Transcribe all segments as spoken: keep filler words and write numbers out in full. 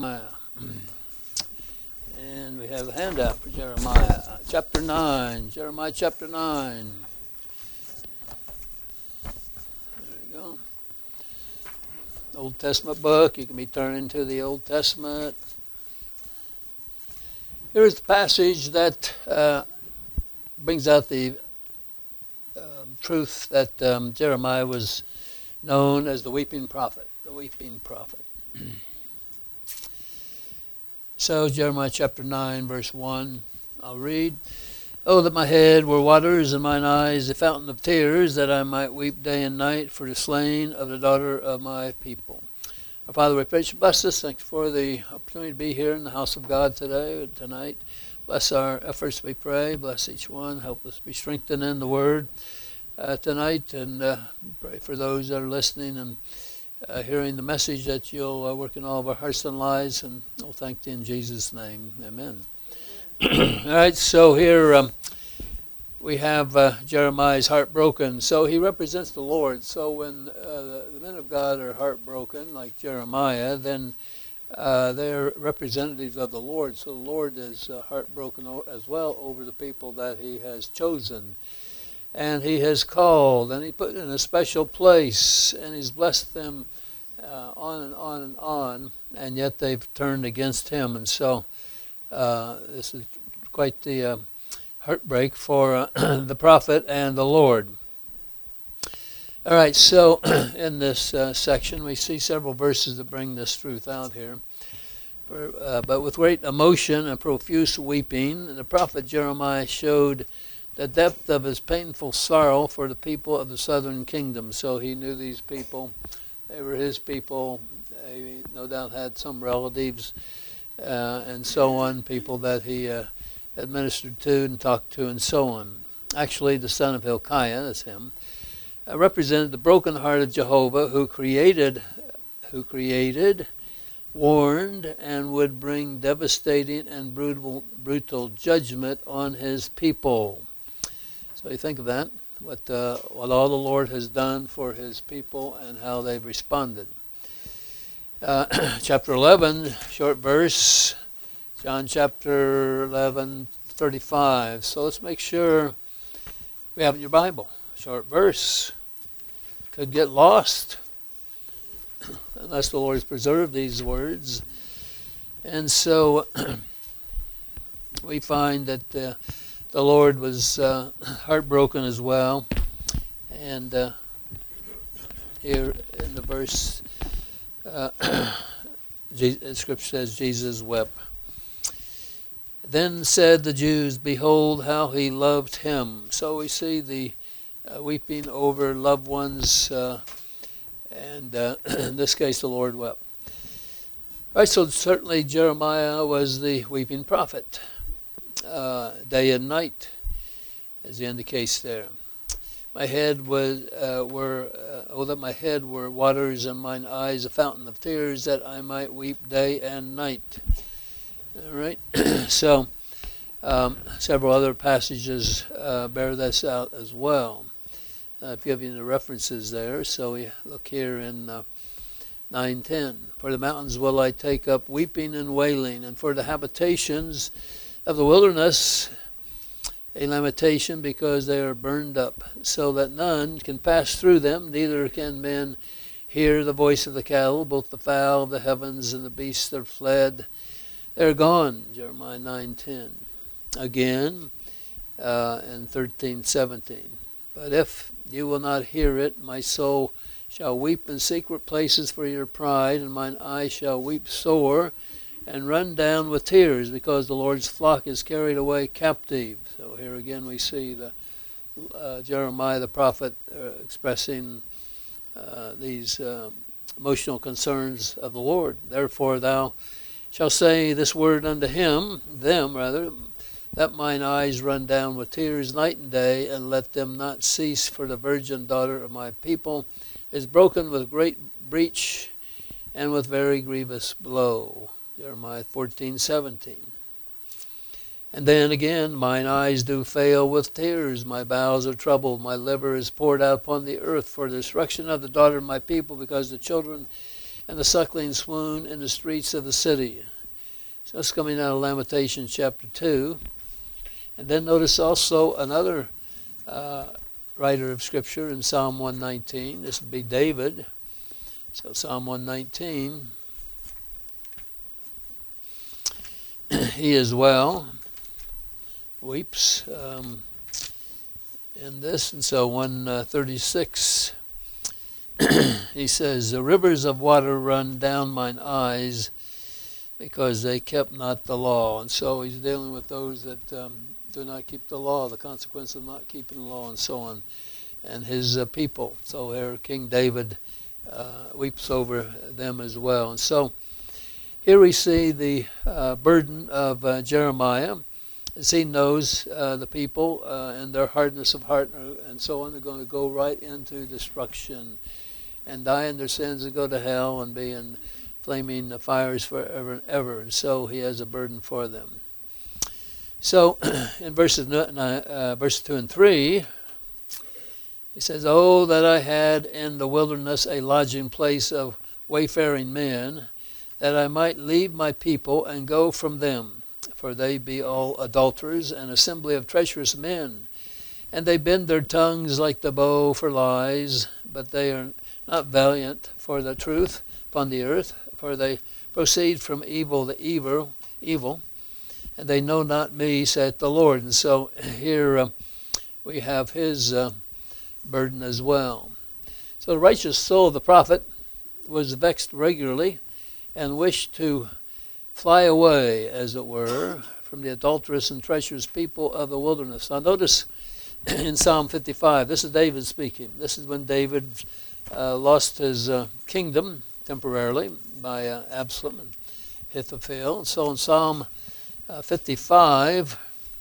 And we have a handout for Jeremiah, chapter nine. Jeremiah chapter nine. There you go. Old Testament book. You can be turning to the Old Testament. Here's the passage that uh, brings out the um, truth that um, Jeremiah was known as the weeping prophet. The weeping prophet. So, Jeremiah chapter nine, verse one, I'll read. Oh, that my head were waters and mine eyes a fountain of tears, that I might weep day and night for the slain of the daughter of my people. Our Father, we pray you bless us. Thank you for the opportunity to be here in the house of God today, tonight. Bless our efforts, we pray. Bless each one. Help us be strengthened in the Word uh, tonight. And uh, pray for those that are listening and Uh, hearing the message that you'll uh, work in all of our hearts and lives, and we'll thank you in Jesus' name. Amen. All right, so here um, we have uh, Jeremiah's heart broken. So he represents the Lord. So when uh, the, the men of God are heartbroken, like Jeremiah, then uh, they're representatives of the Lord. So the Lord is uh, heartbroken as well over the people that he has chosen. And he has called, and he put in a special place, and he's blessed them uh, on and on and on, and yet they've turned against him. And so uh, this is quite the uh, heartbreak for uh, the prophet and the Lord. All right, so in this uh, section, we see several verses that bring this truth out here. For, uh, but with great emotion and profuse weeping, the prophet Jeremiah showed the depth of his painful sorrow for the people of the southern kingdom. So he knew these people. They were his people. They no doubt had some relatives uh, and so on, people that he uh, administered to and talked to and so on. Actually, the son of Hilkiah, that's him, uh, represented the broken heart of Jehovah, who created, who created, warned, and would bring devastating and brutal, brutal judgment on his people. So you think of that, what uh, what all the Lord has done for his people and how they've responded. Uh, chapter eleven, short verse, John chapter eleven, thirty-five. So let's make sure we have it in your Bible. Short verse. Could get lost unless the Lord has preserved these words. And so we find that uh, the Lord was uh, heartbroken as well. And uh, here in the verse, uh, the scripture says Jesus wept. Then said the Jews, behold how he loved him. So we see the uh, weeping over loved ones, uh, and uh, in this case the Lord wept. All right, so certainly Jeremiah was the weeping prophet. Uh, day and night, as indicates there. My head was uh, were uh, oh that my head were waters and mine eyes a fountain of tears, that I might weep day and night. All right, so um, several other passages uh, bear this out as well. I've given you the references there. So we look here in uh, nine ten. For the mountains will I take up weeping and wailing, and for the habitations of the wilderness a lamentation, because they are burned up, so that none can pass through them, neither can men hear the voice of the cattle, both the fowl of the heavens and the beasts are fled. They're gone, Jeremiah nine ten. Again, uh, in thirteen seventeen. But if you will not hear it, my soul shall weep in secret places for your pride, and mine eyes shall weep sore, and run down with tears, because the Lord's flock is carried away captive. So here again we see the uh, Jeremiah the prophet uh, expressing uh, these uh, emotional concerns of the Lord. Therefore thou shalt say this word unto him, them rather, let mine eyes run down with tears night and day, and let them not cease, for the virgin daughter of my people is broken with great breach and with very grievous blow. Jeremiah fourteen seventeen. And then again, mine eyes do fail with tears, my bowels are troubled, my liver is poured out upon the earth for the destruction of the daughter of my people, because the children and the suckling swoon in the streets of the city. So that's coming out of Lamentations chapter two. And then notice also another uh, writer of Scripture in Psalm one nineteen. This would be David. So Psalm one nineteen. He as well weeps um, in this. And so one thirty-six, he says, the rivers of water run down mine eyes because they kept not the law. And so he's dealing with those that um, do not keep the law, the consequence of not keeping the law and so on, and his uh, people. So here King David uh, weeps over them as well. And so here we see the uh, burden of uh, Jeremiah, as he knows uh, the people uh, and their hardness of heart and so on. They're going to go right into destruction and die in their sins and go to hell and be in flaming fires forever and ever. And so he has a burden for them. So in verses uh, verse two and three, he says, "Oh, that I had in the wilderness a lodging place of wayfaring men, that I might leave my people and go from them. For they be all adulterers, an assembly of treacherous men. And they bend their tongues like the bow for lies, but they are not valiant for the truth upon the earth. For they proceed from evil to evil, evil, and they know not me, saith the Lord." And so here uh, we have his uh, burden as well. So the righteous soul of the prophet was vexed regularly and wished to fly away, as it were, from the adulterous and treacherous people of the wilderness. Now notice in Psalm fifty-five, this is David speaking. This is when David uh, lost his uh, kingdom temporarily by uh, Absalom and Ahithophel. And so in Psalm uh, fifty-five,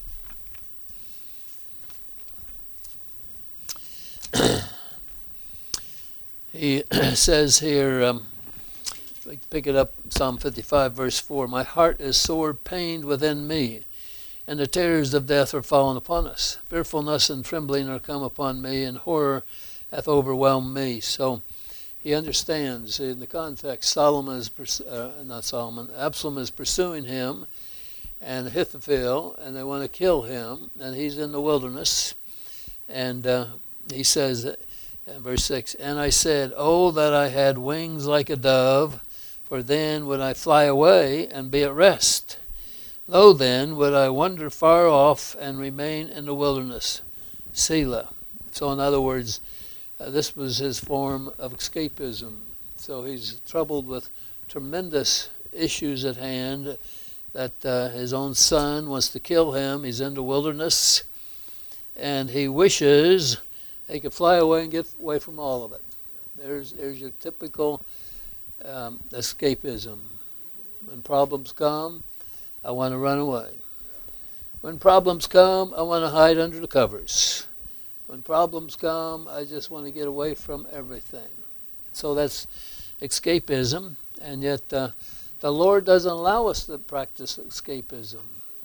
he says here, um, pick it up, Psalm fifty-five, verse four, "My heart is sore pained within me, and the terrors of death are fallen upon us. Fearfulness and trembling are come upon me, and horror hath overwhelmed me." So he understands in the context, Solomon is, pers- uh, not Solomon, Absalom is pursuing him, and Ahithophel, and they want to kill him, and he's in the wilderness. And uh, he says, in verse six, "And I said, oh, that I had wings like a dove, for then would I fly away and be at rest. Lo, then would I wander far off and remain in the wilderness." Selah. So in other words, uh, this was his form of escapism. So he's troubled with tremendous issues at hand, that uh, his own son wants to kill him. He's in the wilderness, and he wishes he could fly away and get away from all of it. There's, there's your typical um, escapism. When problems come, I want to run away. When problems come, I want to hide under the covers. When problems come, I just want to get away from everything. So that's escapism, and yet uh, the Lord doesn't allow us to practice escapism.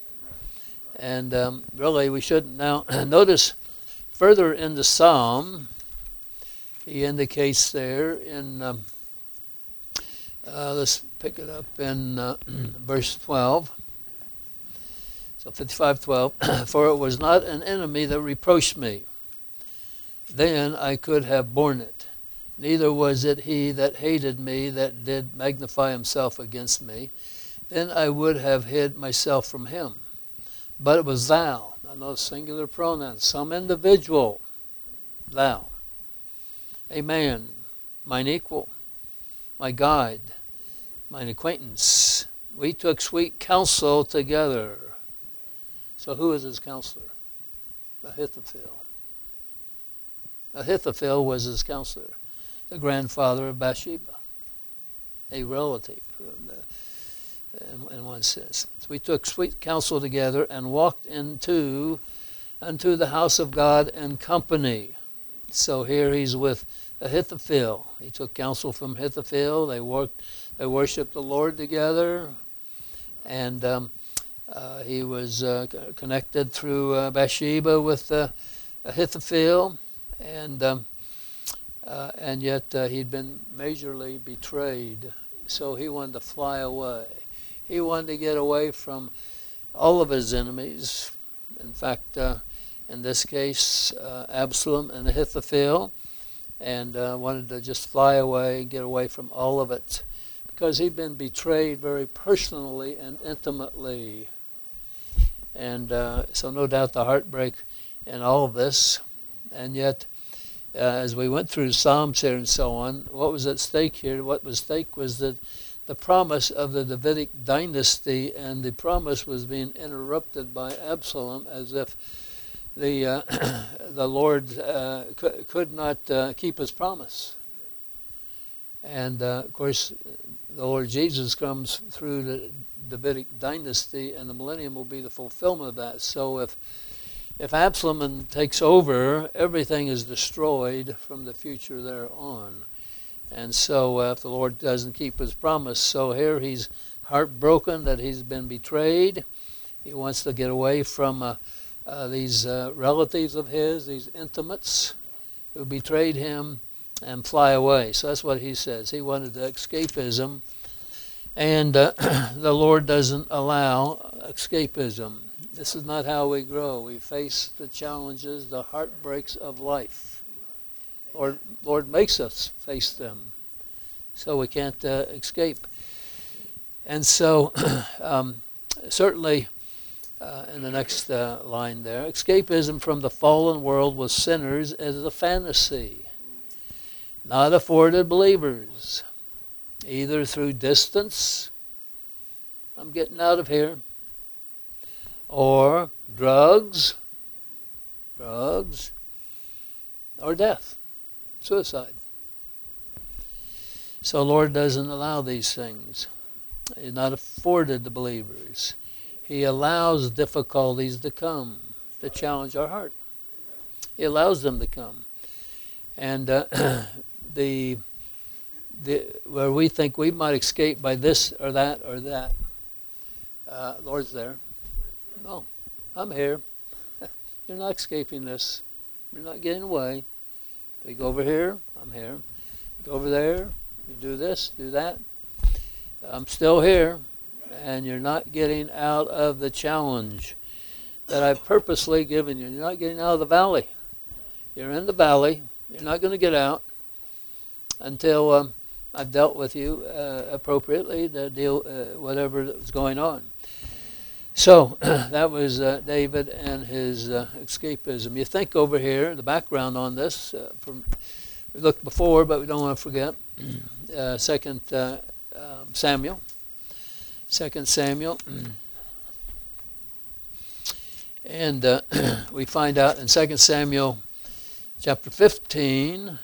And um, really, we shouldn't. Now, notice further in the Psalm, he indicates there in, um, uh, let's pick it up in uh, verse twelve. So fifty-five twelve, "For it was not an enemy that reproached me, then I could have borne it. Neither was it he that hated me that did magnify himself against me. Then I would have hid myself from him. But it was thou." Now notice singular pronouns. Some individual. Thou. A man. Mine equal. My guide. Mine acquaintance. We took sweet counsel together. So who is his counselor? Ahithophel. Ahithophel was his counselor. The grandfather of Bathsheba. A relative. In, in one sense. So we took sweet counsel together and walked into unto the house of God in company. So here he's with Ahithophel. He took counsel from Ahithophel. They worked, they worshiped the Lord together, and um, uh, he was uh, connected through uh, Bathsheba with uh, Ahithophel, and um, uh, and yet uh, he'd been majorly betrayed. So he wanted to fly away. He wanted to get away from all of his enemies. In fact, uh, in this case, uh, Absalom and Ahithophel, and uh, wanted to just fly away and get away from all of it, because he'd been betrayed very personally and intimately. And uh, so no doubt the heartbreak in all of this. And yet, uh, as we went through Psalms here and so on, what was at stake here? What was at stake was that the promise of the Davidic dynasty, and the promise was being interrupted by Absalom, as if the uh, the Lord uh, could, could not uh, keep his promise. And uh, of course, the Lord Jesus comes through the Davidic dynasty, and the millennium will be the fulfillment of that. So if if Absalom takes over, everything is destroyed from the future thereon. And so uh, if the Lord doesn't keep his promise, so here he's heartbroken that he's been betrayed. He wants to get away from uh, uh, these uh, relatives of his, these intimates who betrayed him, and fly away. So that's what he says. He wanted to escapism, and uh, the Lord doesn't allow escapism. This is not how we grow. We face the challenges, the heartbreaks of life. Lord, Lord makes us face them, so we can't uh, escape. And so, um, certainly, uh, in the next uh, line there, escapism from the fallen world with sinners is a fantasy, not afforded believers, either through distance, I'm getting out of here, or drugs, drugs, or death. Suicide. So Lord doesn't allow these things. He's not afforded the believers. He allows difficulties to come to challenge our heart. He allows them to come. And uh, the the where we think we might escape by this or that or that, uh, Lord's there. No, I'm here. You're not escaping this. You're not getting away. You go over here, I'm here. You go over there, you do this, do that. I'm still here, and you're not getting out of the challenge that I've purposely given you. You're not getting out of the valley. You're in the valley. You're not going to get out until um, I've dealt with you uh, appropriately to deal uh, whatever is going on. So that was uh, David and his uh, escapism. You think over here, the background on this, uh, from, we looked before, but we don't want to forget, uh, Second uh, um, Samuel. Second Samuel. And uh, we find out in Second Samuel chapter fifteen,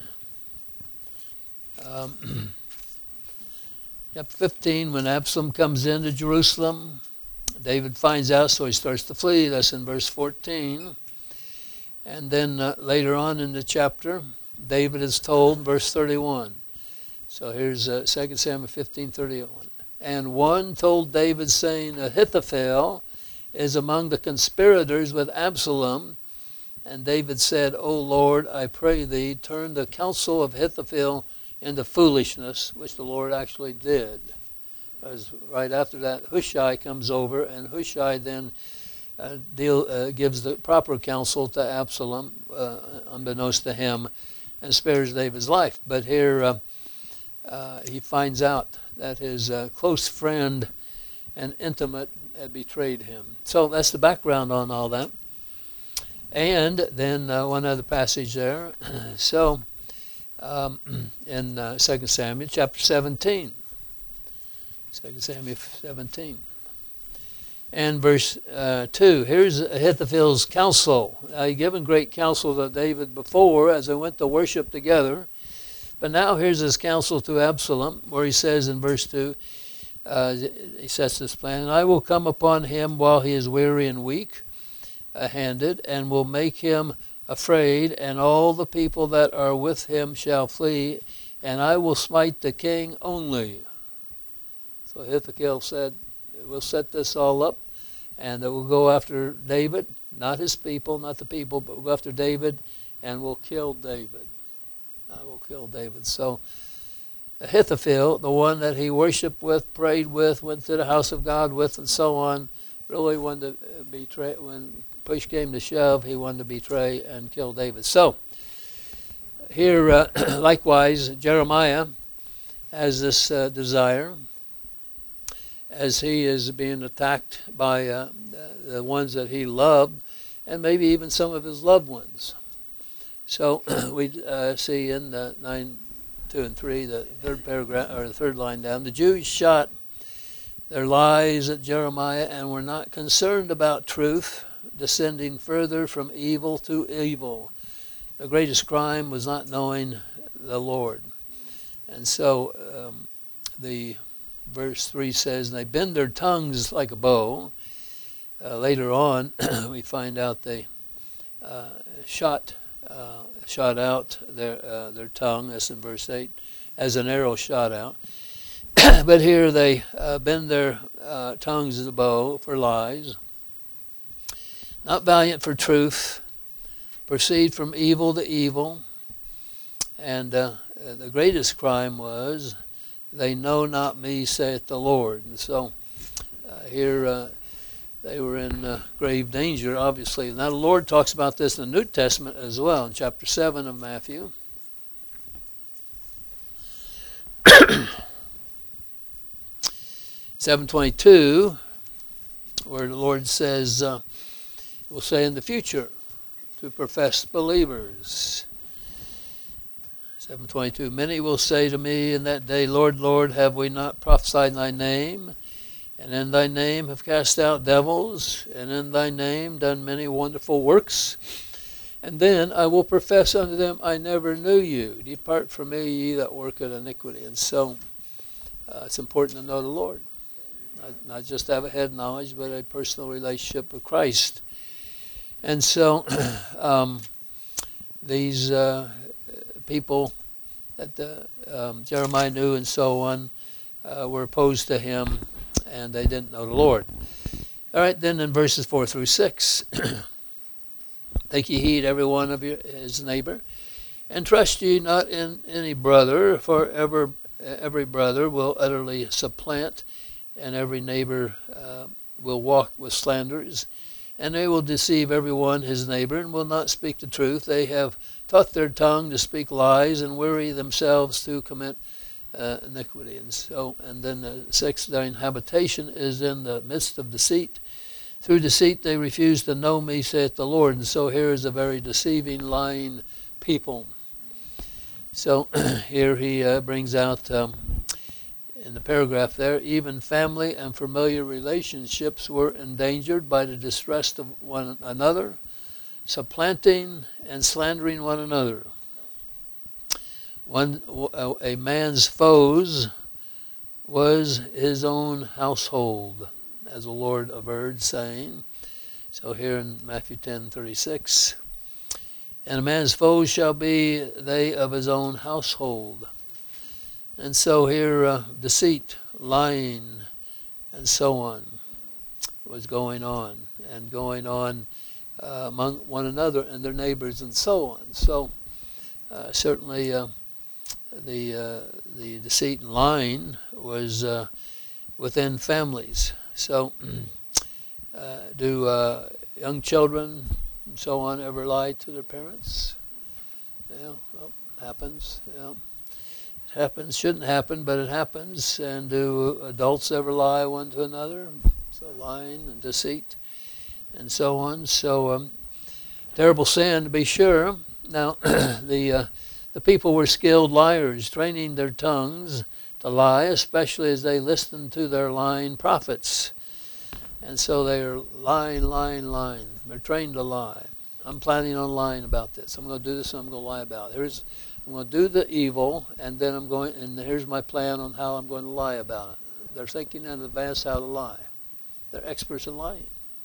um, chapter fifteen, when Absalom comes into Jerusalem, David finds out, so he starts to flee. That's in verse fourteen. And then uh, later on in the chapter, David is told, verse thirty-one. So here's uh, Second Samuel fifteen thirty-one. And one told David, saying, Ahithophel is among the conspirators with Absalom. And David said, O Lord, I pray thee, turn the counsel of Ahithophel into foolishness, which the Lord actually did. As right after that, Hushai comes over, and Hushai then uh, deal, uh, gives the proper counsel to Absalom, uh, unbeknownst to him, and spares David's life. But here uh, uh, he finds out that his uh, close friend and intimate had betrayed him. So that's the background on all that. And then uh, one other passage there. So um, in uh, Second Samuel chapter seventeen. Second Samuel seventeen. And verse uh, two. Here's Ahithophel's counsel. Uh, he given great counsel to David before as they went to worship together. But now here's his counsel to Absalom, where he says in verse two, uh, he sets this plan, and I will come upon him while he is weary and weak uh, handed, and will make him afraid, and all the people that are with him shall flee, and I will smite the king only. So Ahithophel said, we'll set this all up, and we'll go after David, not his people, not the people, but we'll go after David, and we'll kill David. I will kill David. So Ahithophel, the one that he worshiped with, prayed with, went to the house of God with, and so on, really wanted to betray. When push came to shove, he wanted to betray and kill David. So here, uh, likewise, Jeremiah has this uh, desire as he is being attacked by uh, the ones that he loved, and maybe even some of his loved ones. So we uh, see in the nine. Two and three, the third paragraph or the third line down. The Jews shot their lies at Jeremiah and were not concerned about truth, descending further from evil to evil. The greatest crime was not knowing the Lord. And so um, the verse three says, "And they bend their tongues like a bow." Uh, later on, we find out they uh, shot. Uh, shot out their uh, their tongue, that's in verse eight, as an arrow shot out. But here they uh, bend their uh, tongues as a bow for lies, not valiant for truth, proceed from evil to evil. And uh, the greatest crime was, they know not me, saith the Lord. And so uh, here uh, they were in uh, grave danger, obviously. Now the Lord talks about this in the New Testament as well, in chapter seven of Matthew. seven twenty-two, where the Lord says, uh, will say in the future to professed believers. seven twenty-two, "Many will say to me in that day, Lord, Lord, have we not prophesied in thy name? And in thy name have cast out devils, and in thy name done many wonderful works. And then I will profess unto them, I never knew you. Depart from me, ye that work at iniquity." And so uh, it's important to know the Lord. Not, not just have a head knowledge, but a personal relationship with Christ. And so um, these uh, people that uh, um, Jeremiah knew and so on uh, were opposed to him, and they didn't know the Lord. All right, then in verses four through six, "Take ye heed every one of your, his neighbor, and trust ye not in any brother, for ever, every brother will utterly supplant, and every neighbor uh, will walk with slanders, and they will deceive every one his neighbor, and will not speak the truth. They have taught their tongue to speak lies, and weary themselves to commit Uh, iniquity." And so, and then the sixth, "Thine habitation is in the midst of deceit. Through deceit they refuse to know me, saith the Lord." And so here is a very deceiving, lying people. So here he uh, brings out um, in the paragraph there, "Even family and familiar relationships were endangered by the distrust of one another, supplanting and slandering one another. One, a man's foes was his own household, as the Lord averred, saying." So here in Matthew ten thirty-six, "And a man's foes shall be they of his own household." And so here uh, deceit, lying, and so on was going on, and going on uh, among one another and their neighbors and so on. So uh, certainly uh, the uh, the deceit and lying was uh, within families. So uh, do uh, young children and so on ever lie to their parents? Yeah, well, happens. Yeah, it happens. Shouldn't happen, but it happens. And do adults ever lie one to another? So lying and deceit and so on. So um, terrible sin, to be sure. Now the uh, the people were skilled liars, training their tongues to lie, especially as they listened to their lying prophets. And so they are lying, lying, lying. They're trained to lie. I'm planning on lying about this. I'm going to do this and I'm going to lie about it. Here's, I'm going to do the evil, and then I'm going, and here's my plan on how I'm going to lie about it. They're thinking in advance how to lie. They're experts in lying.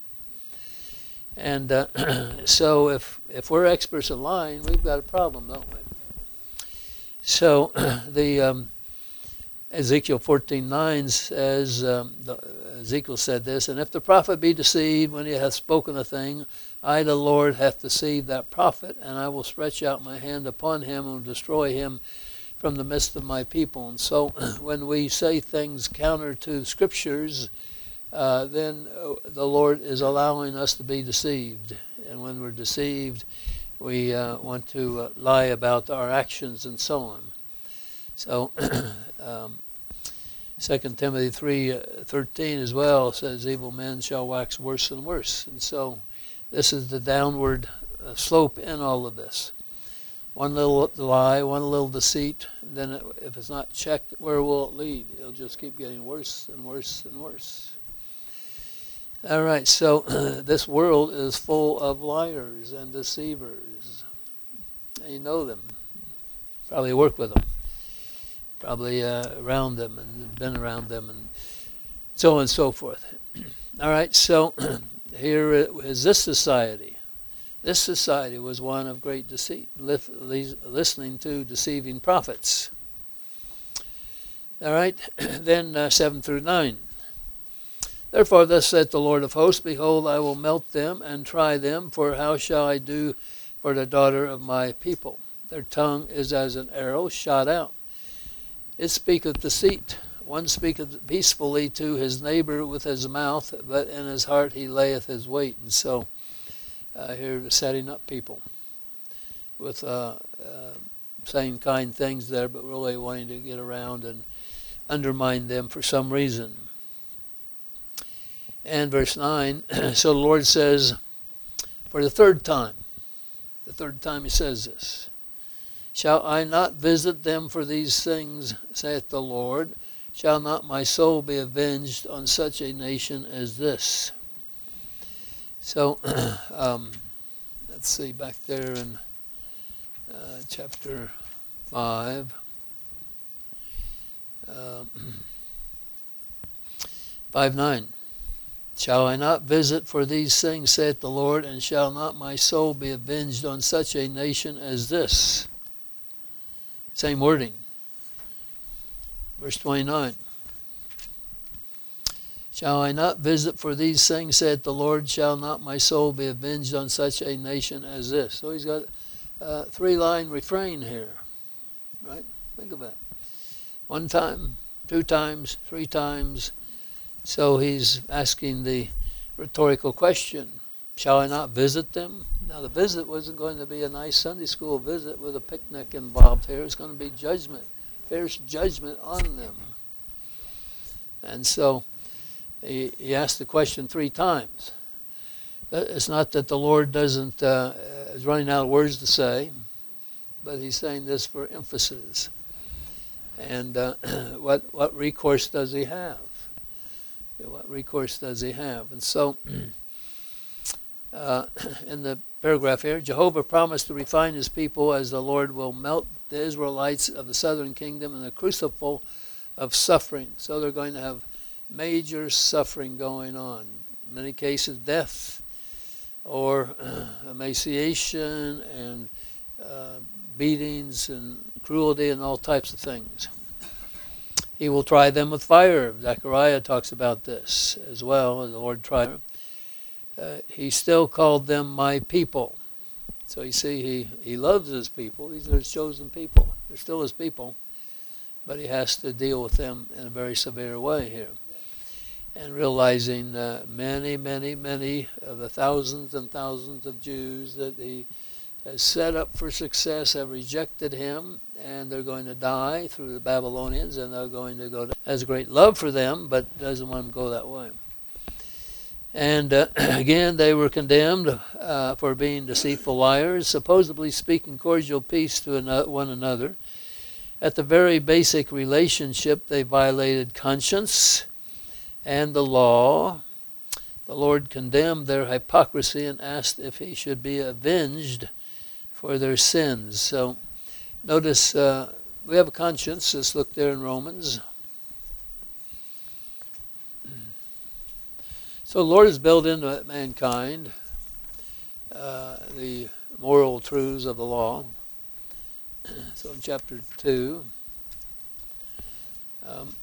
And uh, so if if we're experts in lying, we've got a problem, don't we? So the um, Ezekiel fourteen nine says, um, the, Ezekiel said this, and if the prophet be deceived when he hath spoken a thing, I, the Lord, hath deceived that prophet, and I will stretch out my hand upon him and destroy him from the midst of my people. And so when we say things counter to the scriptures, uh, then the Lord is allowing us to be deceived. And when we're deceived, we uh, want to uh, lie about our actions and so on. So um, Second Timothy three thirteen as well says, evil men shall wax worse and worse. And so this is the downward uh, slope in all of this. One little lie, one little deceit, then it, if it's not checked, where will it lead? It'll just keep getting worse and worse and worse. All right, so uh, this world is full of liars and deceivers. And you know them. Probably work with them. Probably uh, around them and been around them and so on and so forth. All right, so here is this society. This society was one of great deceit, listening to deceiving prophets. All right, then uh, seven through nine. Therefore thus saith the Lord of hosts, behold, I will melt them and try them, for how shall I do for the daughter of my people? Their tongue is as an arrow shot out. It speaketh deceit. One speaketh peacefully to his neighbor with his mouth, but in his heart he layeth his weight. And so uh, here we're setting up people with uh, uh, saying kind things there, but really wanting to get around and undermine them for some reason. And verse nine, so the Lord says, for the third time, the third time he says this, shall I not visit them for these things, saith the Lord? Shall not my soul be avenged on such a nation as this? So, um, let's see, back there in uh, chapter five. Uh, five nine. Shall I not visit for these things, saith the Lord, and shall not my soul be avenged on such a nation as this? Same wording. Verse twenty-nine. Shall I not visit for these things, saith the Lord, shall not my soul be avenged on such a nation as this? So he's got a three-line refrain here, right? Think of that. One time, two times, three times. So he's asking the rhetorical question, shall I not visit them? Now the visit wasn't going to be a nice Sunday school visit with a picnic involved here. It's going to be judgment, fierce judgment on them. And so he, he asked the question three times. It's not that the Lord doesn't uh, is running out of words to say, but he's saying this for emphasis. And uh, what what recourse does he have? What recourse does he have? And so, uh, in the paragraph here, Jehovah promised to refine his people as the Lord will melt the Israelites of the southern kingdom in the crucible of suffering. So they're going to have major suffering going on. In many cases, death or uh, emaciation and uh, beatings and cruelty and all types of things. He will try them with fire. Zechariah talks about this as well. The Lord tried them. Uh, he still called them my people. So you see, he, he loves his people. These are his chosen people. They're still his people. But he has to deal with them in a very severe way here. And realizing uh, many, many, many of the thousands and thousands of Jews that he has set up for success have rejected him, and they're going to die through the Babylonians, and they're going to go to, has great love for them, but doesn't want them to go that way. And uh, again, they were condemned uh, for being deceitful liars, supposedly speaking cordial peace to one another. At the very basic relationship, they violated conscience and the law. The Lord condemned their hypocrisy and asked if he should be avenged for their sins. So notice uh, we have a conscience. Let's look there in Romans. So the Lord has built into mankind uh, the moral truths of the law. So in chapter two, Um,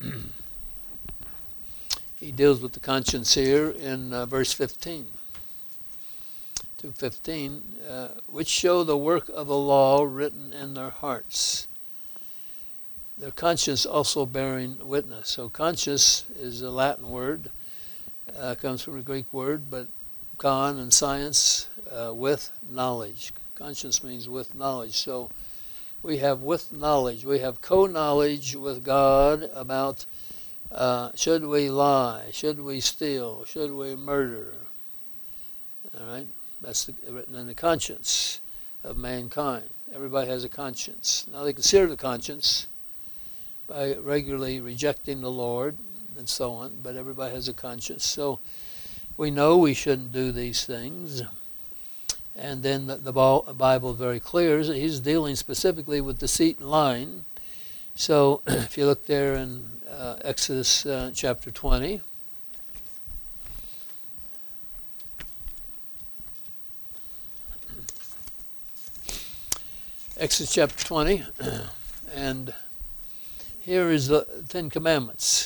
he deals with the conscience here in uh, verse fifteen. two fifteen, uh, which show the work of the law written in their hearts. Their conscience also bearing witness. So conscience is a Latin word, uh, comes from a Greek word, but con and science, uh, with knowledge. Conscience means with knowledge. So we have with knowledge. We have co-knowledge with God about uh, should we lie, should we steal, should we murder. All right? That's the, written in the conscience of mankind. Everybody has a conscience. Now they consider the conscience by regularly rejecting the Lord and so on, but everybody has a conscience. So we know we shouldn't do these things. And then the, the Bible is very clear. He's dealing specifically with deceit and lying. So if you look there in uh, Exodus uh, chapter twenty, Exodus chapter twenty, and here is the Ten Commandments.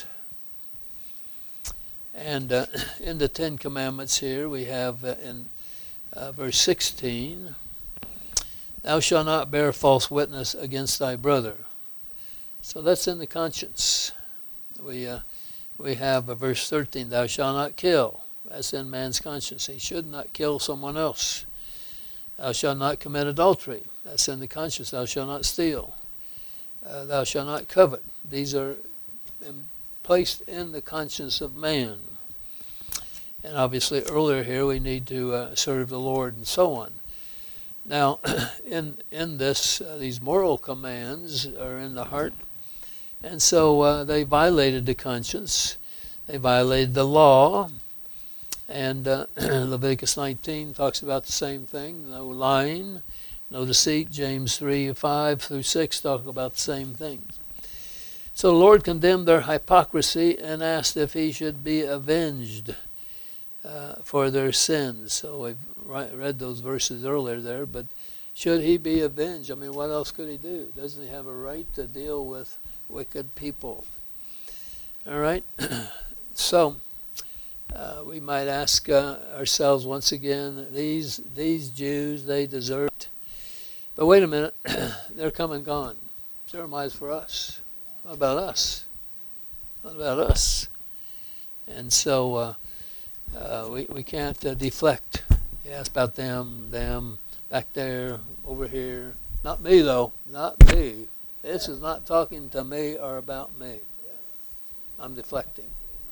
And uh, in the Ten Commandments here we have uh, in uh, verse sixteen, thou shalt not bear false witness against thy brother. So that's in the conscience. We uh, we have uh, verse thirteen, thou shalt not kill. That's in man's conscience. He should not kill someone else. Thou shalt not commit adultery. That's in the conscience. Thou shalt not steal. Uh, thou shalt not covet. These are placed in the conscience of man. And obviously earlier here we need to uh, serve the Lord and so on. Now, in in this, uh, these moral commands are in the heart. And so uh, they violated the conscience. They violated the law. And uh, Leviticus nineteen talks about the same thing. No lying, no deceit. James three, five through six talk about the same things. So the Lord condemned their hypocrisy and asked if he should be avenged uh, for their sins. So we've read those verses earlier there, but should he be avenged? I mean, what else could he do? Doesn't he have a right to deal with wicked people? All right? So uh, we might ask uh, ourselves once again, these these Jews, they deserve it. But wait a minute, they're come and gone. Jeremiah's for us. What about us? What about us? And so uh, uh, we, we can't uh, deflect. Yes, about them, them, back there, over here. Not me, though. Not me. This is not talking to me or about me. I'm deflecting.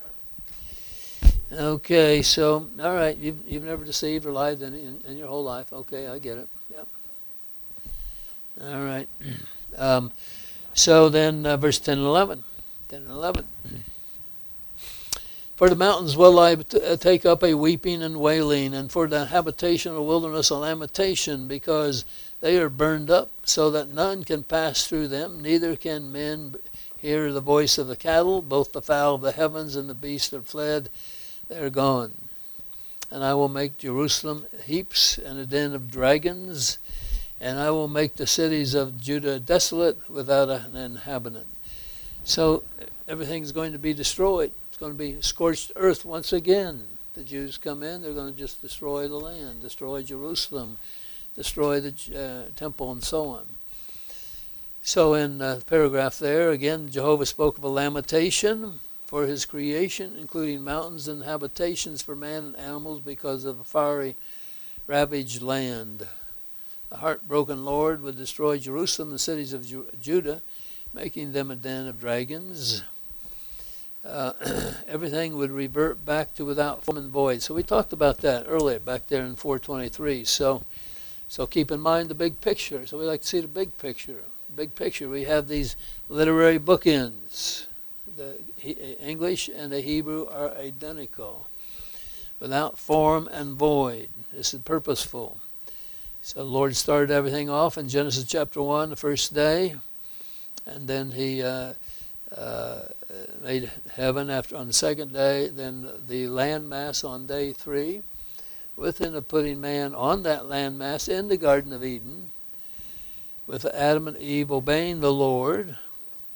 Okay, so, all right, you've, you've never deceived or lied in, in, in your whole life. Okay, I get it. Yep. All right. Um, so then, uh, verse ten and eleven. ten and eleven. For the mountains will I t- take up a weeping and wailing, and for the habitation of the wilderness a lamentation, because they are burned up, so that none can pass through them, neither can men hear the voice of the cattle. Both the fowl of the heavens and the beasts are fled, they are gone. And I will make Jerusalem heaps and a den of dragons, and I will make the cities of Judah desolate without an inhabitant. So everything's going to be destroyed. It's going to be scorched earth once again. The Jews come in, they're going to just destroy the land, destroy Jerusalem, destroy the uh, temple, and so on. So in uh, the paragraph there, again, Jehovah spoke of a lamentation for his creation, including mountains and habitations for man and animals because of a fiery, ravaged land. A heartbroken Lord would destroy Jerusalem, the cities of Ju- Judah, making them a den of dragons. Uh, everything would revert back to without form and void. So we talked about that earlier, back there in four twenty-three. So, so keep in mind the big picture. So we like to see the big picture. Big picture. We have these literary bookends. The he- English and the Hebrew are identical, without form and void. This is purposeful. So the Lord started everything off in Genesis chapter one, the first day, and then he uh, uh, made heaven after on the second day, then the land mass on day three, within the putting man on that land mass in the Garden of Eden, with Adam and Eve obeying the Lord,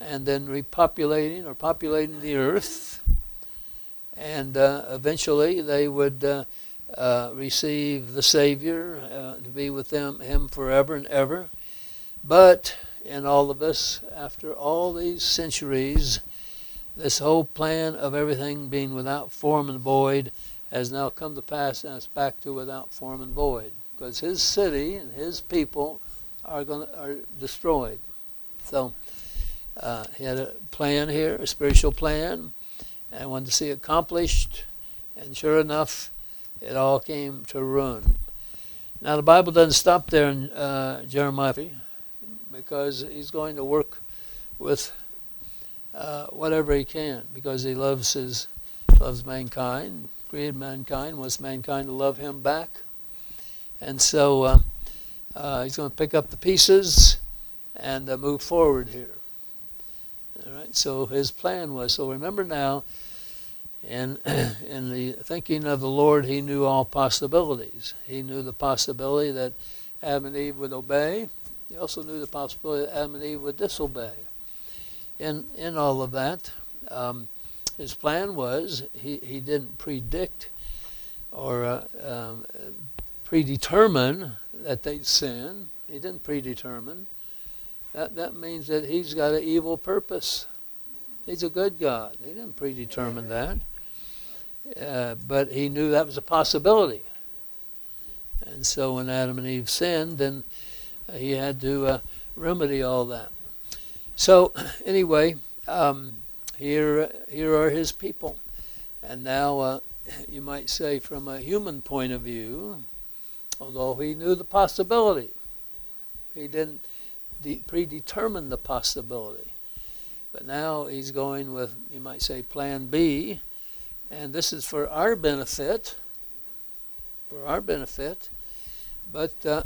and then repopulating or populating the earth. And uh, eventually they would uh, uh, receive the Savior uh, to be with them, him forever and ever. But in all of this, after all these centuries, this whole plan of everything being without form and void has now come to pass, and it's back to without form and void, because his city and his people are going are destroyed. So uh, he had a plan here, a spiritual plan, and wanted to see it accomplished, and sure enough, it all came to ruin. Now the Bible doesn't stop there in uh, Jeremiah, because he's going to work with uh, whatever he can, because he loves his loves mankind, created mankind, wants mankind to love him back, and so uh, uh, he's going to pick up the pieces and uh, move forward here. All right. So his plan was. So remember now, in in the thinking of the Lord, he knew all possibilities. He knew the possibility that Adam and Eve would obey. He also knew the possibility that Adam and Eve would disobey. In in all of that, um, his plan was he, he didn't predict or uh, um, predetermine that they'd sin. He didn't predetermine. That that means that he's got an evil purpose. He's a good God. He didn't predetermine that. Uh, but he knew that was a possibility. And so when Adam and Eve sinned, then he had to uh, remedy all that. So anyway, um, here here are his people. And now uh, you might say from a human point of view, although he knew the possibility, he didn't de- predetermine the possibility. But now he's going with, you might say, plan B. And this is for our benefit, for our benefit. But uh,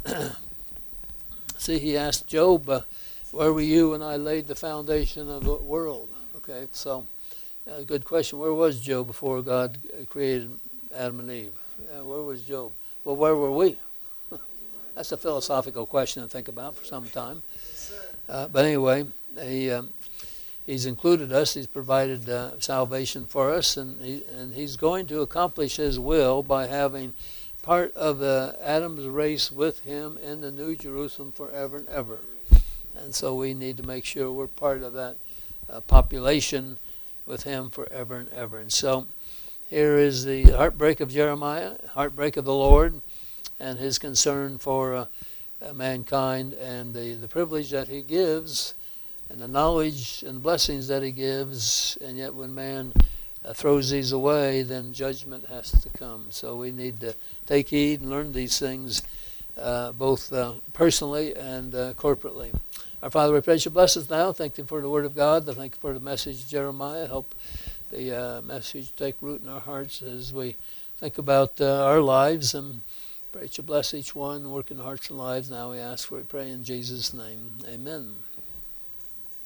see, he asked Job, uh, where were you when I laid the foundation of the world? Okay, so uh, good question. Where was Job before God created Adam and Eve? Uh, where was Job? Well, where were we? That's a philosophical question to think about for some time. Uh, but anyway, he um, he's included us. He's provided uh, salvation for us, and he, and he's going to accomplish his will by having part of uh, Adam's race with him in the New Jerusalem forever and ever. And so we need to make sure we're part of that uh, population with him forever and ever. And so here is the heartbreak of Jeremiah, heartbreak of the Lord, and his concern for uh, uh, mankind, and the, the privilege that he gives, and the knowledge and blessings that he gives. And yet when man uh, throws these away, then judgment has to come. So we need to take heed and learn these things uh, both uh, personally and uh, corporately. Our Father, we pray you bless us now. Thank you for the word of God. Thank you for the message of Jeremiah. Help the uh, message take root in our hearts as we think about uh, our lives, and pray that you bless each one, work in hearts and lives. Now we ask for it, pray in Jesus' name. Amen.